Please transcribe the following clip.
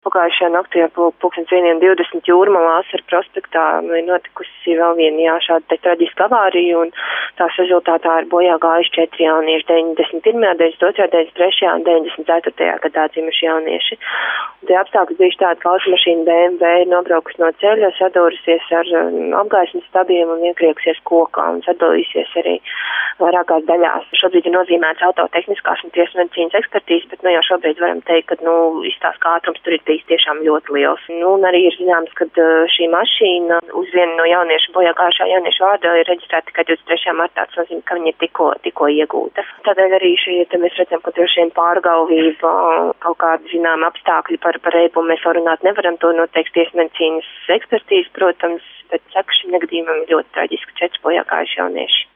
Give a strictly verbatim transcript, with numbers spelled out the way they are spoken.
Pagājušajā naktī ap pulkstens vieniem divdesmit Jūrmalā Asara prospektā ir notikusi vēl viena jā, šāda te traģiska avārija, un tās rezultātā ir bojā gājuši četri jaunieši, deviņdesmit pirmajā, deviņdesmit otrajā, deviņdesmit trešajā un deviņdesmit ceturtajā gadā dzimuši jaunieši. Tie apstākļi bijuši tādi, ka automašīna B M W ir nobraukusi no ceļa, sadūrusies ar apgaismas stabiem un iekriegusies kokā un sadalīsies arī vairākās daļās. Šobrīd ir nozīmēts autotehniskās un tiesmedicīnas ekspertīzes, bet nu jau šobrīd varam teikt, ka nu, izstāst, ka ātrums tur ir bijis tiešām ļoti liels. Nu, un arī ir zināms, ka šī mašīna uz vienu no jauniešu bojā gājušā jauniešu vārda ir reģistrēta tikai divdesmit trešajā martā, tas nozīmē, ka viņa ir tikko, tikko iegūta. Tādēļ arī šī, te mēs redzam, ka droši vien pārgalvība, kaut kādi zinām apstākļi par, par reibumu mēs vēl runāt nevaram, to noteikti tiesmedicīnas ekspertīze, protams, bet saka, šim negadījumam ir ļoti traģiski četri bojā gājuši jaunieši.